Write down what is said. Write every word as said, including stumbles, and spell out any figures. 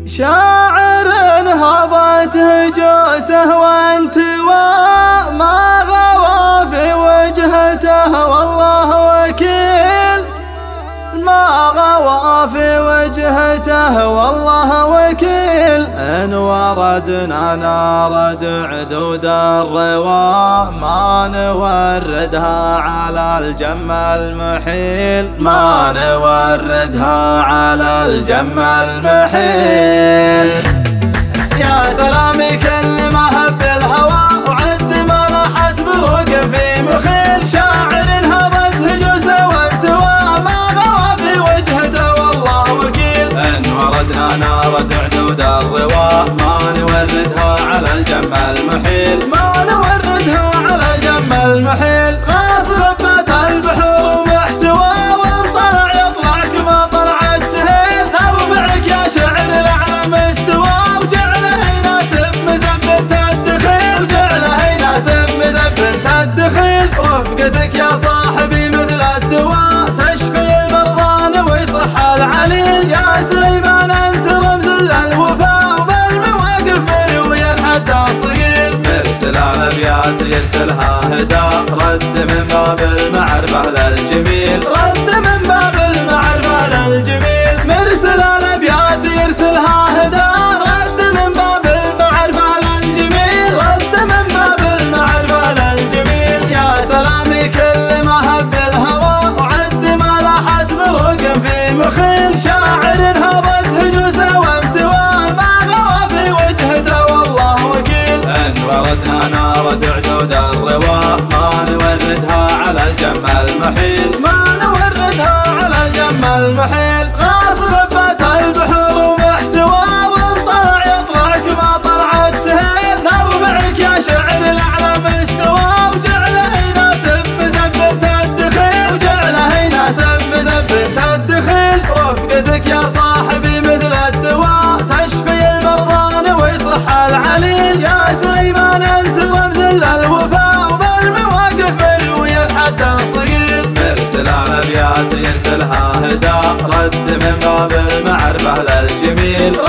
شاعر هضته جوسه وانتوى ما غوى في وجهته والله وكيل، ما غوى في وجهته والله وكيل. إن وردنا نارد عدود الروى ما نوردها على الجم المحيل، ما نوردها على الجم المحيل. يا سلامي كل ما هب الهوى وعد ما لاحت بروق في مخيل. شاعر هضته جوسه وانتوى ما غوى في وجهته والله وكيل. إن وردنا نارد عدود الروى ما نوردها على الجم المحيل، ما نوردها على الجم المحيل. خاص غبت البحور ومحتوى وانطلع يطلع كما طلعت سهيل. نربعك يا شعر الاعلى مستوى وجعله يناسب مزبة الدخيل، جعله يناسب مزبة الدخيل. رفقتك يا صاحبي مثل الدواء تشفي المرضان ويصح العليل. يا سليمان انت رمز للوفاء وبالمواقف مروي الحد الصقيل. مرسل الابيات يرسلها هدى رد من باب المعرفة للجميل، رد من باب المعرفة للجميل. مرسل الابيات يرسلها هدى رد من باب المعرفة للجميل، رد من باب المعرفة للجميل. يا سلامي كل ما هب الهوى وعد ما لاحت بروق في مخيل. شاعر هضته جوسه وانتوى ما غوى في وجهته والله وكيل. إن وردنا نارد عدود الروى ما نوردها على الجم المحيل، ما نوردها على الجم المحيل. غاص غبت البحور ومحتوى وانطلع يطلع كما طلعت سهيل. نربعك يا شعر الاعلى مستوى وجعله يناسب مزبة الدخيل، وجعله يناسب مزبة الدخيل. رفقتك يا صاحبي مثل الدواء تشفي المرضان ويصح العليل. يا سليمان انت رمز للوفاء وبالمواقف مروي الحد الصقيل. مرسل الابيات يرسلها هدى رد من باب المعرفة للجميل،